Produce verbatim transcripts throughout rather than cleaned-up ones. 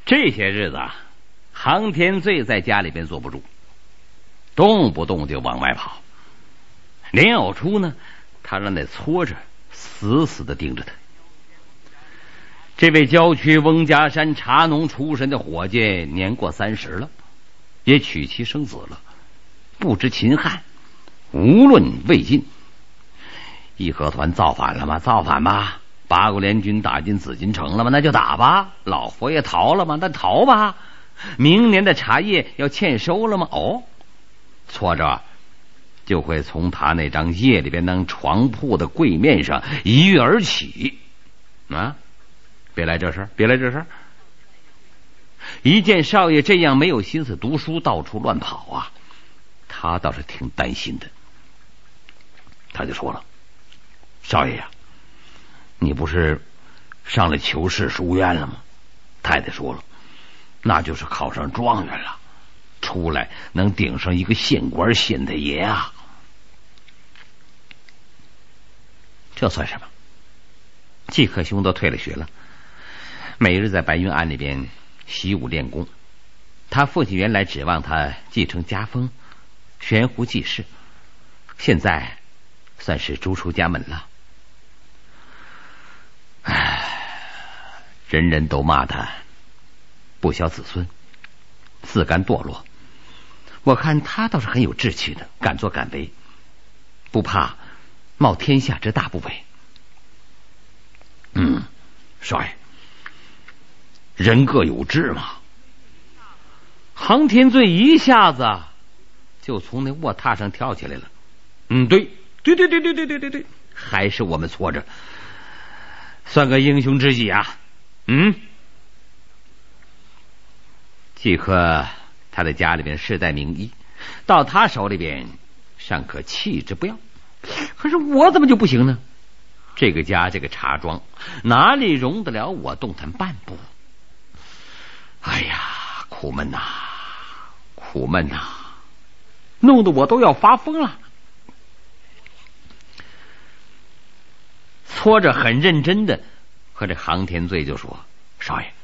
这些日子啊，航天罪在家里边坐不住，动不动就往外跑。连袄初呢，他让那搓着死死的盯着他。这位郊区翁家山茶农出身的伙计，年过三十了，也娶妻生子了，不知秦汉，无论魏晋。义和团造反了吗？造反吧。八国联军打进紫禁城了吗？那就打吧。老佛爷逃了吗？那逃吧。明年的茶叶要欠收了吗？哦，搓着就会从他那张夜里边当床铺的柜面上一跃而起啊！别来这事儿，别来这事儿！一见少爷这样没有心思读书，到处乱跑啊，他倒是挺担心的。他就说了：“少爷呀，你不是上了求是书院了吗？”太太说了：“那就是考上状元了，出来能顶上一个县官县太爷啊。”这算什么？季克兄都退了学了，每日在白云庵里边习武练功。他父亲原来指望他继承家风，悬壶济世，现在算是逐出家门了。唉，人人都骂他不孝子孙，自甘堕落。我看他倒是很有志气的，敢作敢为，不怕冒天下之大不韪。嗯，少爷，人各有志嘛。航天罪一下子就从那卧榻上跳起来了。嗯，对，对对对对对对对对，还是我们搓着，算个英雄知己啊。嗯，季克他在家里边世代名医，到他手里边尚可弃之不要。可是我怎么就不行呢？这个家这个茶庄哪里容得了我动弹半步？哎呀，苦闷呐，苦闷呐，弄得我都要发疯了。搓着很认真的和这航天罪就说：“少爷，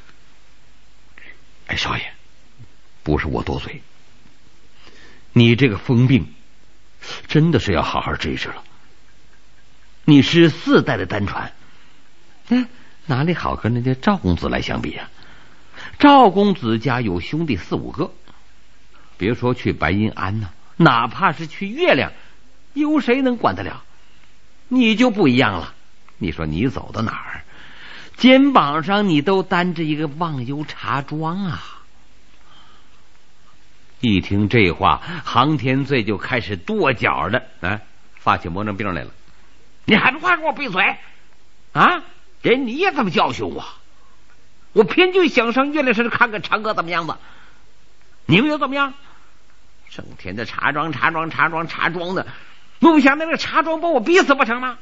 哎，少爷，不是我多嘴，你这个疯病真的是要好好治一治了。你是四代的单传，哎，哪里好跟人家赵公子来相比啊？赵公子家有兄弟四五个，别说去白银庵呢，哪怕是去月亮，有谁能管得了？你就不一样了。你说你走到哪儿，肩膀上你都担着一个忘忧茶庄啊！”一听这话，航天罪就开始跺脚的，啊，发起魔怔病来了。你还不快给我闭嘴啊！人你也这么教训我，我偏就想上月亮山看看嫦娥怎么样子。你们又怎么样？整天的茶庄茶庄茶庄茶庄的，不想那个茶庄把我逼死不成吗？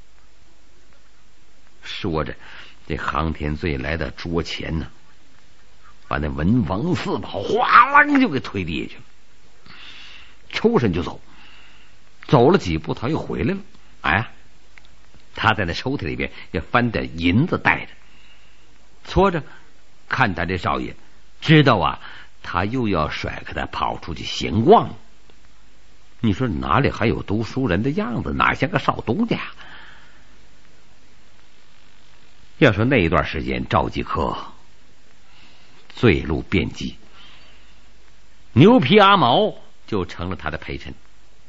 说着，这航天罪来到桌前呢，把那文房四宝哗啷就给推地下去了，抽身就走。走了几步，他又回来了。哎，他在那抽屉里边也翻点银子带着。搓着看他这少爷，知道啊，他又要甩开他跑出去闲逛。你说哪里还有读书人的样子，哪像个少东家？要说那一段时间，赵继科醉路遍际，牛皮阿毛就成了他的陪衬。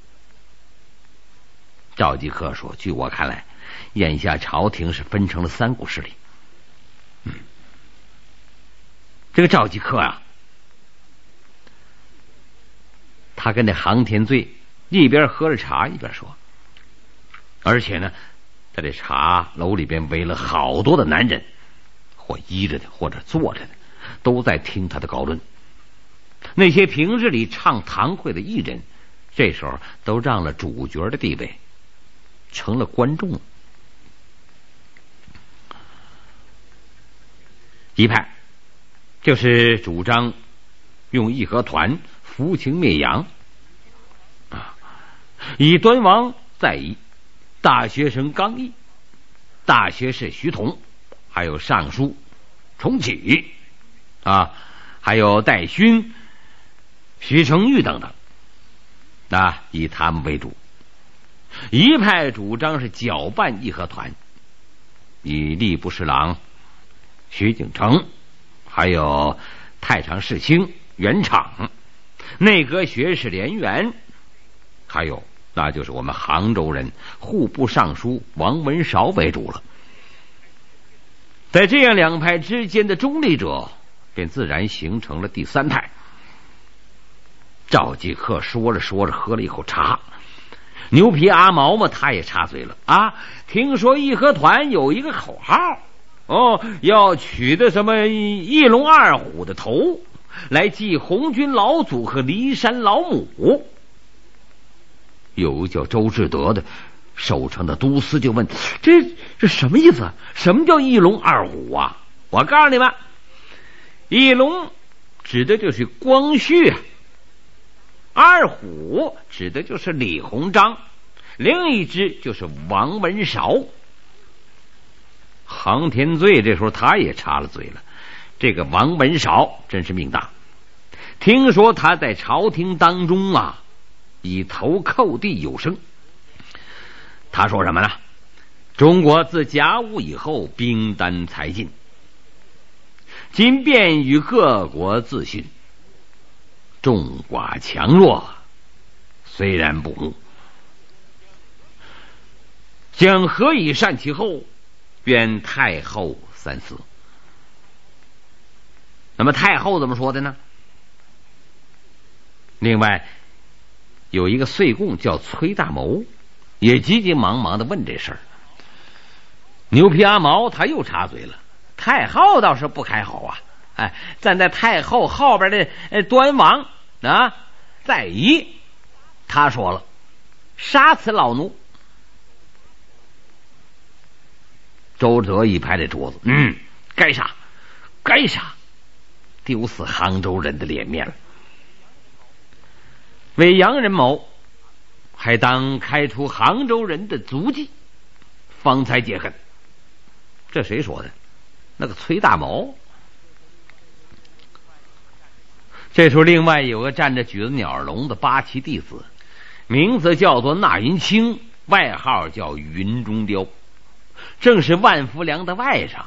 赵继科说：“据我看来，眼下朝廷是分成了三股势力。嗯，这个赵继科啊，他跟那航天罪一边喝着茶一边说，而且呢，在这茶楼里边围了好多的男人，或依着的，或者坐着的，都在听他的高论。那些平日里唱堂会的艺人，这时候都让了主角的地位，成了观众。一派就是主张用义和团扶清灭洋啊，以端王在夷、大学生刚毅、大学士徐同，还有尚书重启啊，还有戴勋、徐成玉等等，啊，以他们为主。一派主张是搅拌义和团，以吏部侍郎徐景成，还有太常侍卿袁敞、内阁学士连元，还有那就是我们杭州人户部尚书王文韶为主了。在这样两派之间的中立者，便自然形成了第三派。赵继克说着说着喝了一口茶，牛皮阿毛嘛，他也插嘴了啊！听说义和团有一个口号哦，要取的什么一龙二虎的头来祭红军老祖和骊山老母。有个叫周志德的守城的都司就问：这这什么意思？什么叫一龙二虎啊？我告诉你们，一龙指的就是光绪啊，二虎指的就是李鸿章，另一只就是王文韶。杭天罪这时候他也插了嘴了，这个王文韶真是命大，听说他在朝廷当中啊以头叩地有声。他说什么呢？中国自甲午以后兵单财尽，今便与各国自信，众寡强弱，虽然不睦，将何以善其后？愿太后三思。那么太后怎么说的呢？另外有一个岁贡叫崔大谋，也急急忙忙的问这事儿。牛皮阿毛他又插嘴了，太后倒是不开口啊，哎，站在太后后边的呃端王啊在仪，他说了，杀此老奴。周哲一拍这桌子，嗯，该杀，该杀，丢死杭州人的脸面了。为洋人谋，还当开除杭州人的足迹，方才解恨。这谁说的？那个崔大谋。这时候另外有个站着举着鸟笼的八旗弟子，名字叫做纳云清，外号叫云中雕，正是万福良的外甥。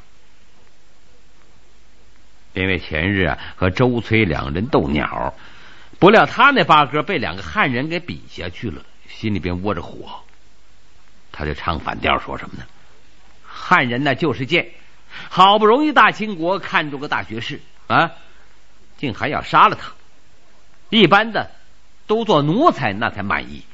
因为前日啊和周崔两人斗鸟，不料他那八哥被两个汉人给比下去了，心里边窝着火，他就唱反调说什么呢？汉人呢就是贱，好不容易大清国看中个大学士啊，竟还要杀了他，一般的都做奴才那才满意。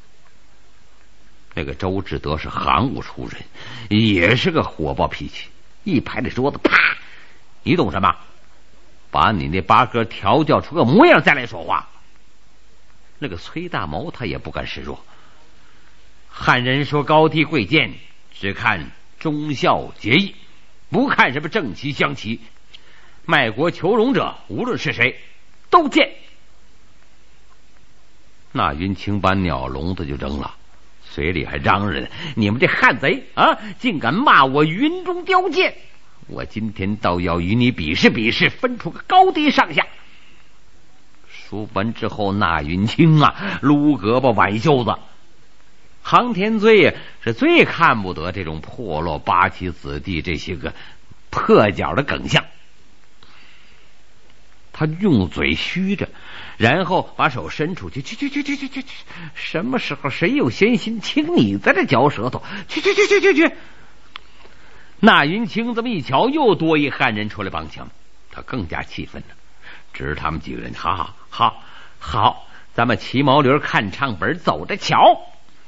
那个周志德是行务出人，也是个火爆脾气，一拍这桌子，啪！你懂什么？把你那八哥调教出个模样再来说话。那个崔大谋他也不甘示弱，汉人说高低贵贱，只看忠孝节义，不看什么正旗镶旗，卖国求荣者无论是谁都贱。那云清把鸟笼子就扔了，嘴里还嚷着呢：你们这汉贼啊，竟敢骂我云中雕剑！我今天倒要与你比试比试，分出个高低上下。说完之后，那云清啊撸胳膊挽袖子。杭天罪呀是最看不得这种破落八旗子弟这些个破脚的耿相，他用嘴虚着，然后把手伸出去，去去去去去去去，什么时候谁有闲心听你在这嚼舌头？去去去去去去！那云清这么一瞧，又多一汉人出来帮腔，他更加气愤了，指着他们几个人：好好好好，咱们骑毛驴看唱本，走着瞧。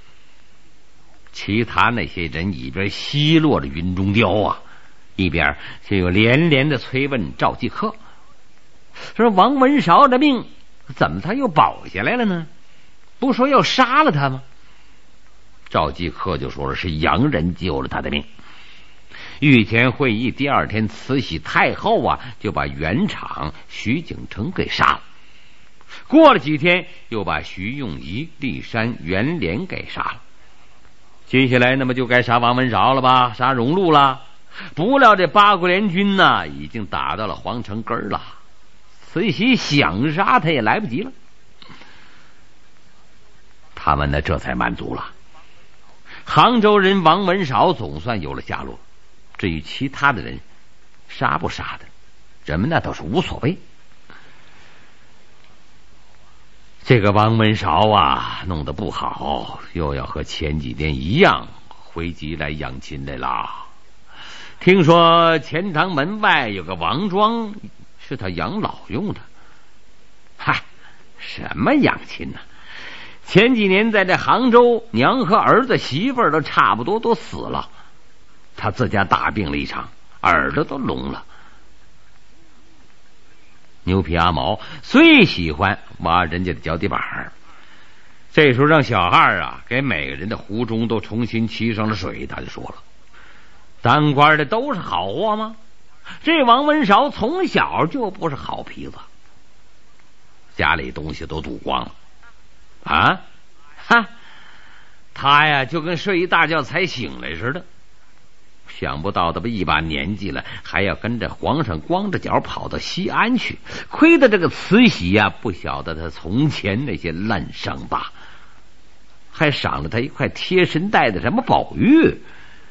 其他那些人一边奚落着云中雕啊，一边就有连连的催问赵继克，说王文韶的命怎么他又保下来了呢？不说要杀了他吗？赵继克就说了，是洋人救了他的命。御前会议第二天慈禧太后啊，就把袁敞、徐景成给杀了。过了几天，又把徐用仪、骊山、袁连给杀了。接下来那么就该杀王文韶了吧，杀荣禄了不料这八国联军呢，已经打到了皇城根儿了，慈禧想杀他也来不及了。他们呢，这才满足了。杭州人王文韶总算有了下落，至于其他的人杀不杀的，人们那倒是无所谓。这个王文韶啊，弄得不好，又要和前几年一样回籍来养亲来了。听说钱塘门外有个王庄，是他养老用的。嗨，什么养亲呢？前几年在这杭州，娘和儿子媳妇儿都差不多都死了，他自家大病了一场，耳朵都聋了。牛皮阿毛最喜欢挖人家的脚底板儿，这时候让小二啊给每个人的壶中都重新沏上了水，他就说了：当官的都是好货吗？这王文韶从小就不是好坯子，家里东西都赌光了啊！哈，他呀就跟睡一大觉才醒来似的。想不到他们一把年纪了，还要跟着皇上光着脚跑到西安去，亏得这个慈禧呀、啊、不晓得他从前那些烂伤疤，还赏了他一块贴身带的什么宝玉。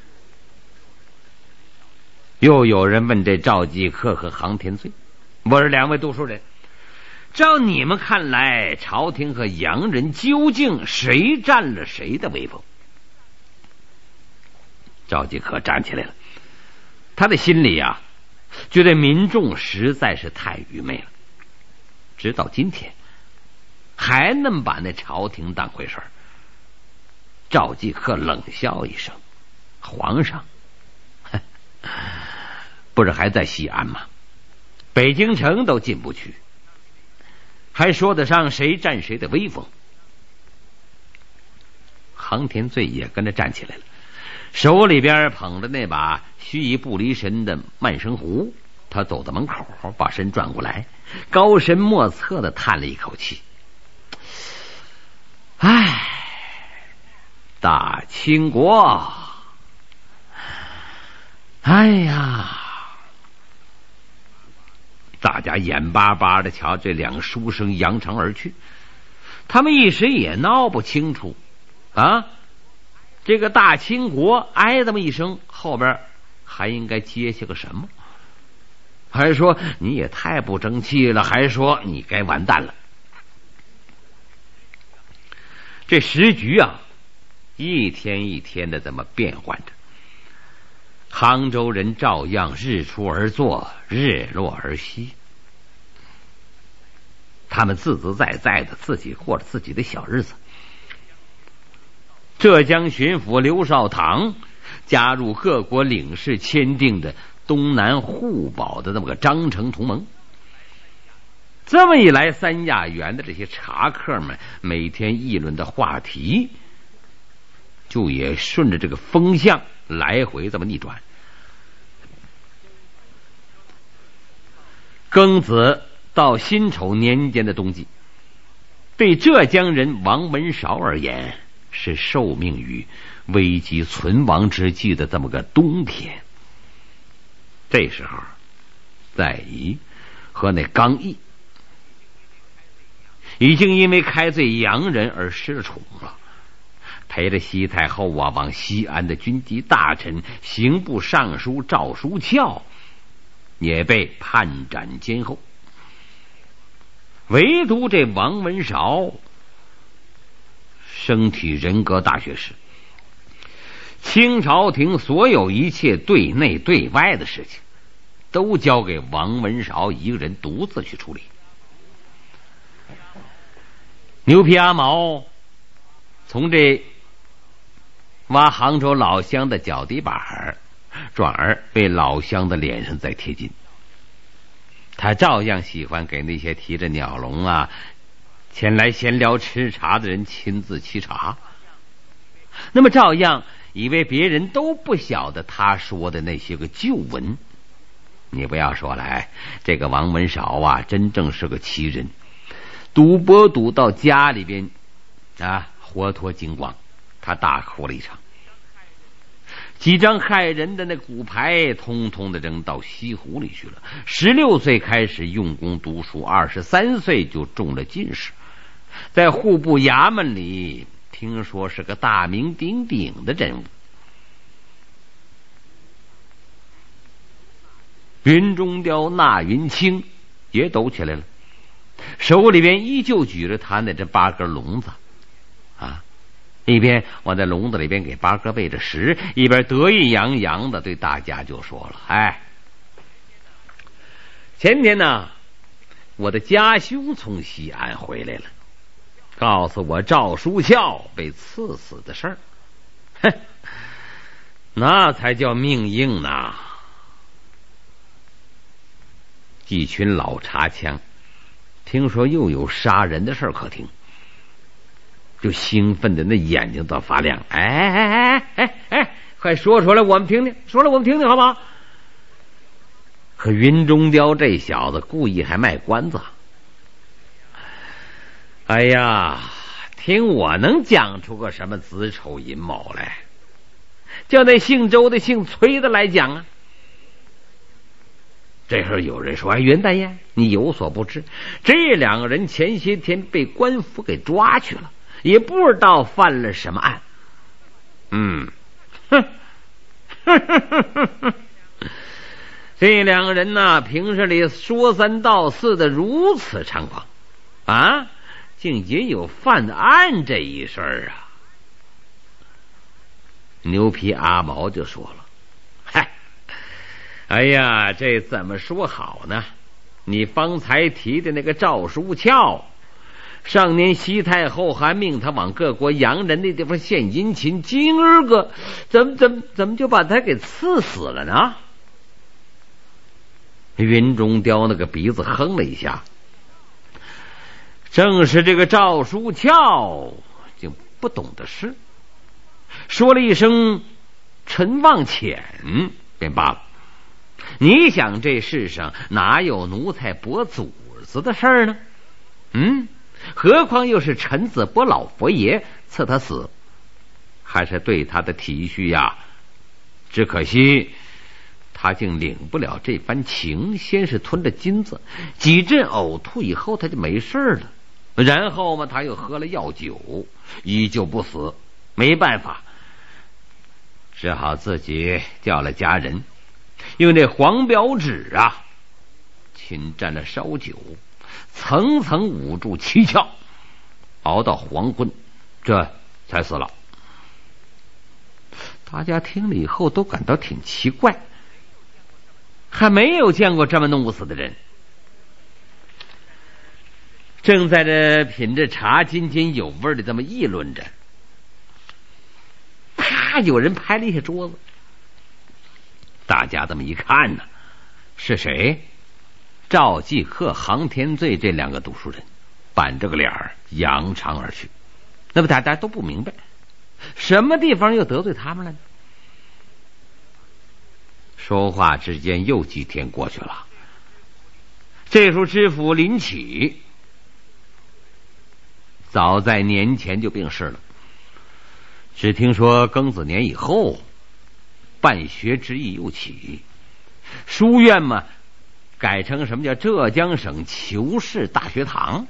又有人问这赵继克和杭天罪：我是两位读书人，照你们看来，朝廷和洋人究竟谁占了谁的威风？赵继克站起来了，他的心里啊，觉得民众实在是太愚昧了，直到今天还能把那朝廷当回事儿。赵继克冷笑一声：皇上不是还在西安吗？北京城都进不去，还说得上谁占谁的威风？杭天罪也跟着站起来了，手里边捧着那把须臾不离神的慢生壶，他走到门口，把身转过来，高深莫测的叹了一口气：唉，大清国，哎呀！大家眼巴巴的瞧这两个书生扬长而去，他们一时也闹不清楚啊，这个大清国哎这么一声，后边还应该接下个什么？还说你也太不争气了，还说你该完蛋了。这时局啊，一天一天的这么变换着，杭州人照样日出而作，日落而息。他们自自在在的自己过着自己的小日子。浙江巡抚刘少棠加入各国领事签订的东南互保的那么个章程同盟。这么一来，三亚园的这些茶客们每天议论的话题，就也顺着这个风向来回这么逆转。庚子到辛丑年间的冬季，对浙江人王文韶而言，是受命于危机存亡之际的这么个冬天。这时候，载仪和那刚毅已经因为开罪洋人而失了宠了，陪着西太后啊往西安的军机大臣刑部尚书赵书翘也被判斩监候。唯独这王文韶身体人格大学士，清朝廷所有一切对内对外的事情都交给王文韶一个人独自去处理。牛皮阿毛从这挖杭州老乡的脚底板，转而为老乡的脸上再贴金。他照样喜欢给那些提着鸟笼啊前来闲聊吃茶的人亲自沏茶，那么照样以为别人都不晓得他说的那些个旧闻。你不要说来，这个王文韶啊真正是个奇人，赌博赌到家里边啊活脱精光，他大哭了一场。 几张害人的那骨牌通通的扔到西湖里去了。十六岁开始用功读书，二十三岁就中了进士，在户部衙门里听说是个大名鼎鼎的人物。云中雕纳云清也抖起来了，手里边依旧举着他那这八根笼子啊，一边往在笼子里边给八哥喂着食，一边得意洋洋的对大家就说了：“哎，前天呢，我的家兄从西安回来了，告诉我赵书翘被刺死的事儿。哼，那才叫命硬呢！”一群老茶枪听说又有杀人的事儿可听，就兴奋的那眼睛都发亮。哎哎哎哎哎，快说出来我们听听，说来我们听听好不好？可云中雕这小子故意还卖关子。哎呀，听我能讲出个什么子丑寅卯来，叫那姓周的姓崔的来讲啊。这时候有人说：“哎，袁大爷，你有所不知，这两个人前些天被官府给抓去了，也不知道犯了什么案。”嗯，哼，这两个人呢，平时里说三道四的如此猖狂啊，竟也有犯案这一事儿啊！牛皮阿毛就说了：“嗨。哎呀，这怎么说好呢？你方才提的那个赵书翘，上年西太后还命他往各国洋人那地方献殷勤，今儿个怎么怎么怎么就把他给刺死了呢？”云中雕那个鼻子哼了一下，正是这个赵书翘就不懂的事，说了一声陈望浅便罢了。你想这世上哪有奴才驳祖子的事儿呢？嗯，何况又是陈子博老佛爷赐他死，还是对他的体恤呀。只可惜他竟领不了这番情，先是吞了金子，几阵呕吐以后他就没事了，然后嘛他又喝了药酒，依旧不死，没办法，只好自己叫了家人，用这黄表纸啊浸蘸了烧酒，层层捂住七窍，熬到黄昏，这才死了。大家听了以后都感到挺奇怪，还没有见过这么弄不死的人。正在这品着茶津津有味的这么议论着，啪，有人拍了一下桌子。大家这么一看呢，是谁？赵继克、杭天罪这两个读书人，板着个脸儿扬长而去。那么大家都不明白，什么地方又得罪他们了呢？说话之间又几天过去了，这时候知府林启早在年前就病逝了，只听说庚子年以后办学之意又起，书院嘛改成什么叫浙江省求是大学堂。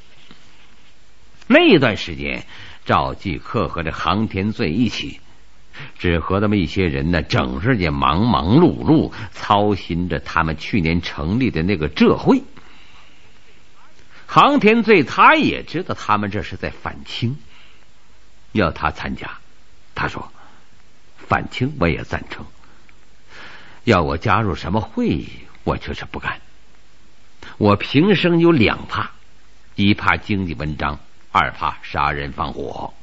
那段时间赵继克和这杭天罪一起，只和他们一些人呢整日也忙忙碌碌，操心着他们去年成立的那个浙会。杭天罪他也知道他们这是在反清，要他参加，他说反清我也赞成，要我加入什么会我却是不干。我平生有两怕，一怕经济文章，二怕杀人放火。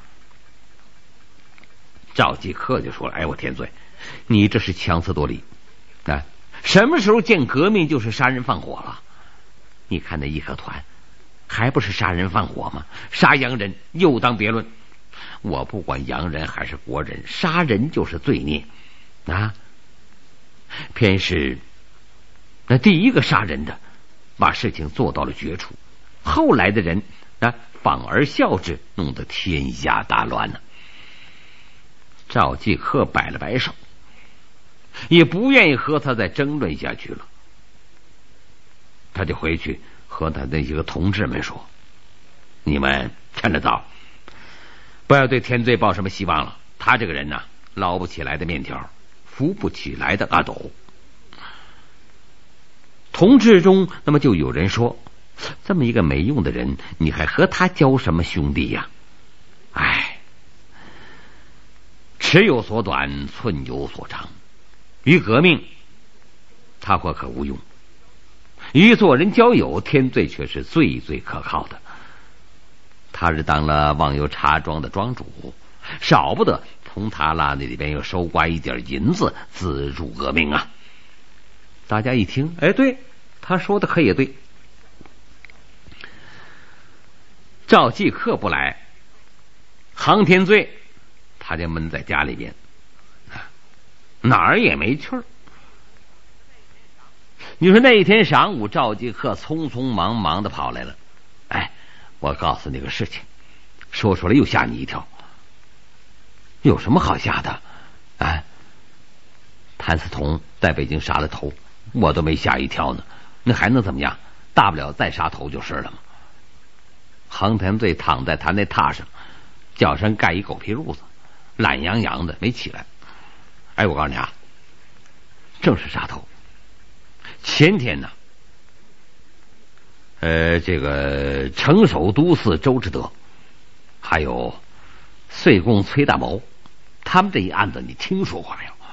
赵继克就说了：“哎，我天罪，你这是强词夺理啊！什么时候见革命就是杀人放火了？你看那义和团还不是杀人放火吗？杀洋人又当别论。我不管洋人还是国人，杀人就是罪孽啊！偏是那第一个杀人的把事情做到了绝处，后来的人啊反而效之，弄得天下大乱呢。” 赵继克摆了摆手，也不愿意和他再争论下去了。他就回去和他那些个同志们说：“你们趁着早，不要对天罪抱什么希望了。他这个人呐，捞不起来的面条，扶不起来的阿斗。”同志中，那么就有人说：“这么一个没用的人，你还和他交什么兄弟呀？”哎，尺有所短，寸有所长。于革命，他或可无用；与做人交友，天罪却是最最可靠的。他是当了忘忧茶庄的庄主，少不得从他那里边又收刮一点银子，资助革命啊！大家一听，哎，对，他说的可也对。赵继克不来，杭天罪他就闷在家里边，哪儿也没去儿。你说那一天晌午，赵继克匆匆忙忙的跑来了。哎，我告诉你个事情，说出来又吓你一跳。有什么好吓的？啊，谭嗣同在北京杀了头，我都没吓一跳呢，那还能怎么样？大不了再杀头就是了嘛。杭天罪躺在他那榻上，脚上盖一狗皮褥子，懒洋洋的没起来。哎，我告诉你啊，正是杀头。前天呢，呃，这个城守都司周之德，还有岁贡崔大谋，他们这一案子你听说过没有？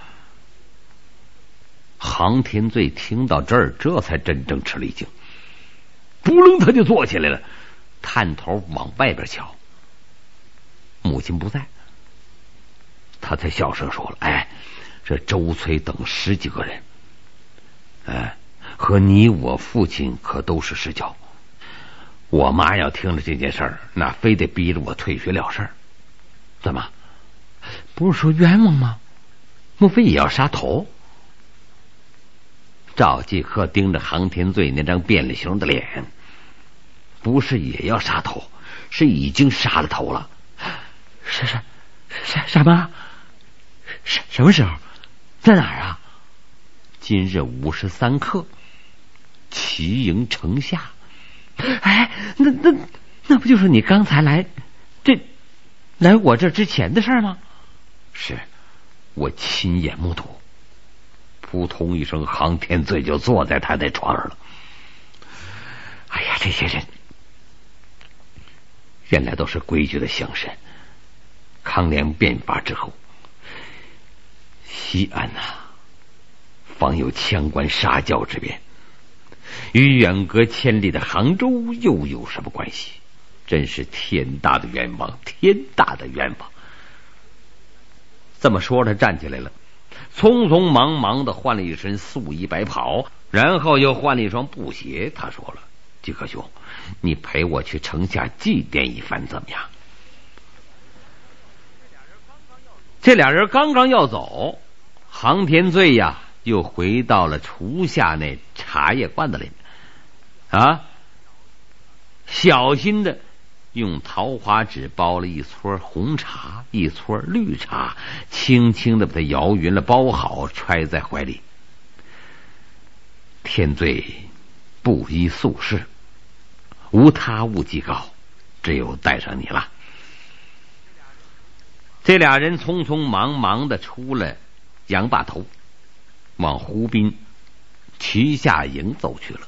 杭天罪听到这儿，这才真正吃了一惊，扑棱他就坐起来了，探头往外边瞧。母亲不在，他才小声说了：“哎，这周崔等十几个人，哎，和你我父亲可都是世交。我妈要听了这件事儿，那非得逼着我退学了事儿。怎么？不是说冤枉吗？莫非也要杀头？”赵继克盯着杭天罪那张变了形的脸，不是也要杀头，是已经杀了头了。是是是什么？什什么时候？在哪儿啊？今日午时三刻，齐营城下。哎，那那那不就是你刚才来这来我这之前的事儿吗？是，我亲眼目睹。扑通一声，杭天罪就坐在他的床上了。哎呀，这些人原来都是规矩的乡绅。康梁变法之后，西安呐、啊，方有羌官杀教之变，与远隔千里的杭州又有什么关系？真是天大的冤枉，天大的冤枉！这么说着，站起来了，匆匆忙忙的换了一身素衣白袍，然后又换了一双布鞋。他说了：“继克兄，你陪我去城下祭奠一番，怎么样？”这俩人刚刚要走，杭天罪呀又回到了厨下那茶叶罐子里啊，小心的用桃花纸包了一撮红茶，一撮绿茶，轻轻的把它摇匀了，包好，揣在怀里。天罪不依俗世，无他物祭告，只有带上你了。这俩人匆匆忙忙的出了杨坝头，往湖滨旗下营走去了。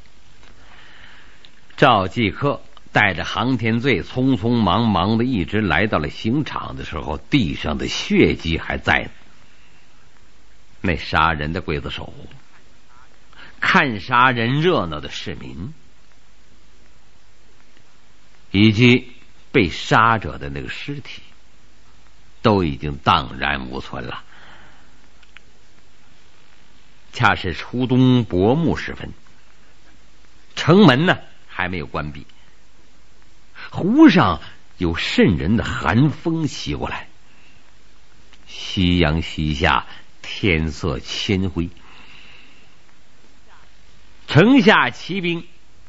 赵继克带着杭天罪匆匆忙忙的一直来到了刑场的时候，地上的血迹还在呢。那杀人的刽子手，看杀人热闹的市民，以及被杀者的那个尸体，都已经荡然无存了。恰是初冬薄暮时分，城门呢还没有关闭，湖上有渗人的寒风袭过来，夕阳西下，天色铅灰。城下骑兵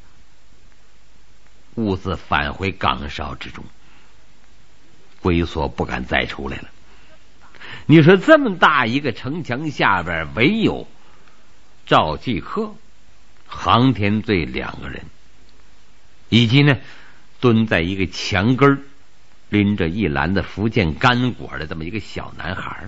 兀自返回岗哨之中，龟缩不敢再出来了。 你说这么大一个城墙下边，唯有赵继克、杭天醉两个人，以及呢蹲在一个墙根儿拎着一篮子福建干果的这么一个小男孩。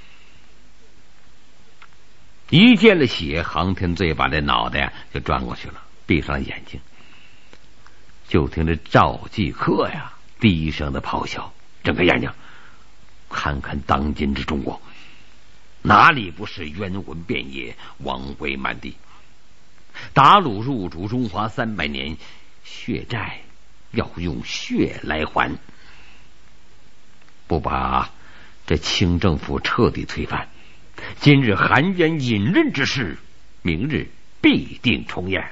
一见了血，杭天醉把这脑袋呀就转过去了，闭上眼睛。就听着赵继克呀低声的咆哮，睁开眼睛看看当今之中国，哪里不是冤魂遍野，亡鬼满地？鞑虏入主中华三百年，血债要用血来还，不把这清政府彻底推翻，今日含冤隐忍之事，明日必定重演。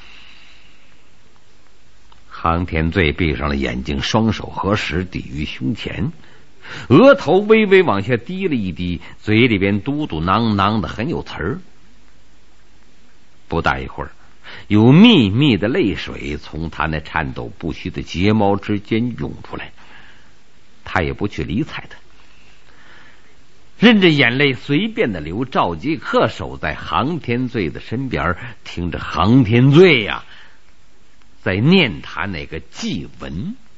杭天醉闭上了眼睛，双手合十抵于胸前，额头微微往下低了一低，嘴里边嘟嘟囔囔的很有词儿。不大一会儿，有密密的泪水从他那颤抖不息的睫毛之间涌出来，他也不去理睬他，任着眼泪随便的流。赵继克守在杭天醉的身边，听着杭天醉呀、啊、在念他那个祭文。